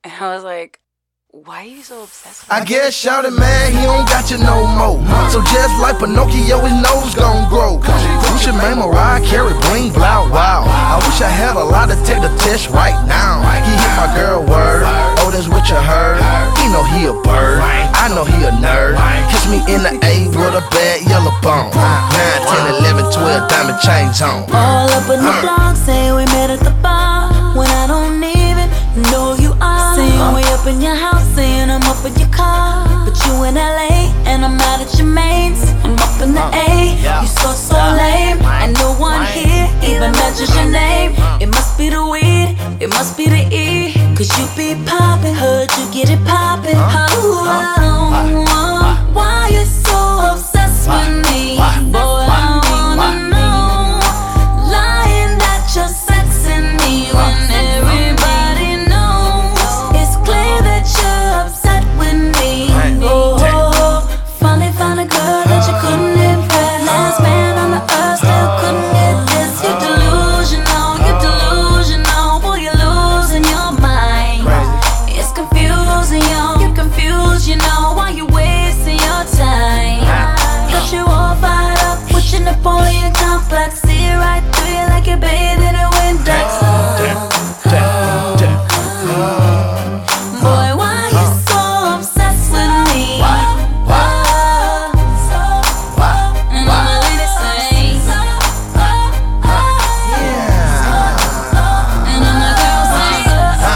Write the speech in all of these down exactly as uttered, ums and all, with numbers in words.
And I was like, why are you so obsessed with me? I guess shouted man, he don't got you no more. So just like Pinocchio, his nose gon' grow. Gucci Mane, Mariah Carey, bling, blow, wow. I wish I had a lot to take the test right now. He hit my girl word, oh that's what you heard. He know he a bird, I know he a nerd. Catch me in the A with a bad yellow bone. nine, ten, eleven, twelve, diamond chains on. All up in the blog, say we met at the bar. When I don't even know you are. Saying we up in your house, saying I'm up in your car. But you in L A, and I'm out at your mains. I'm up in the A, you so, so lame. And no one here even mentions your name. It must be the weed, it must be the E. Cause you be poppin', heard you get it poppin'. Oh, oh, oh, why you so obsessed with me? Boy, I wanna know. Lying that you're sexing me when everybody knows. It's clear that you're upset with me. Oh, finally found a girl that you couldn't impress. Last man on the earth still couldn't get this. You're delusional, you're delusional. Boy, you're losing your mind. It's confusing, yo, you're confused, you know. Why you wasting your time? Got you all fired up with your Napoleon complex. See it right through you like you're bathed in a Windex. Boy, why you so obsessed with me? And all my ladies say, and all my girls say,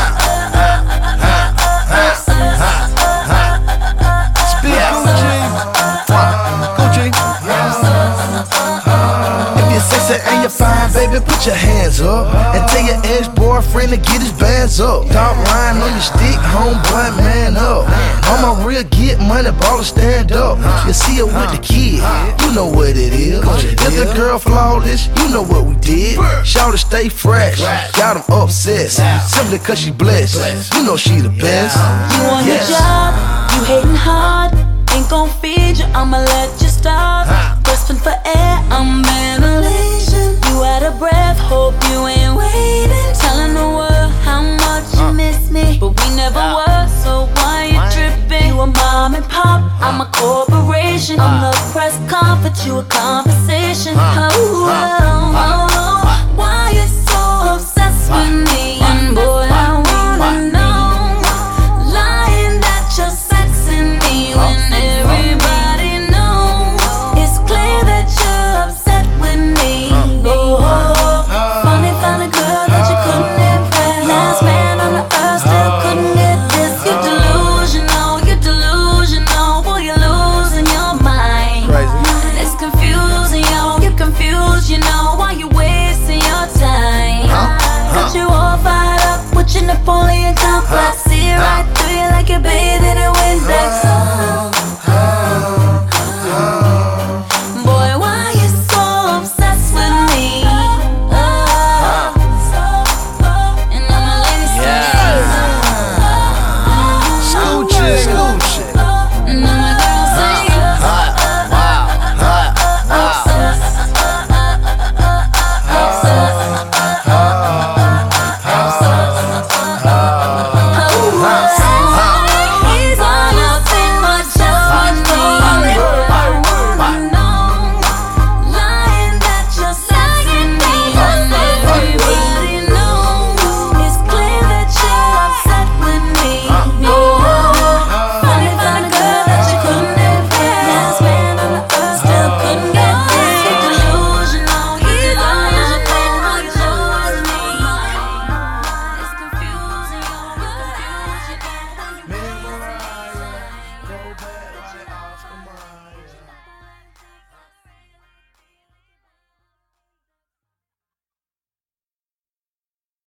Speak Gucci, Gucci. If you're sexy and you're fine, baby, put your hands up. And tell your ex-boyfriend to get his bands up. Top line on your stick, homeboy, man up. I'm a real get money, baller, stand up. You see her with the kid, you know what it is. If the girl flawless, you know what we did. Shout to stay fresh, got them obsessed. Simply cause she blessed, you know she the best. you on your job, you hating hard. Ain't gon' feed you, I'ma let you starve. Grasping for air, I'm ventilation. You out of breath, hope you ain't waiting. Telling the world how much you miss me, but we never were, so why you tripping? You a mom and pop, I'm a corporation. I'm the press conference, you a conversation. Oh, oh, oh, why you so obsessed with me? And boy, I wanna know. Lying that you're sexing me when everybody knows. It's clear that you're upset with me. Oh, finally found a girl that you couldn't impress. Last man on the earth still couldn't get this. You're delusional, you're delusional. Boy, you're losing your mind. It's confusing, yo, you're confused, you know. Why you wasting your time? Got you all fired up with your Napoleon complex. See it right through you like you're bathing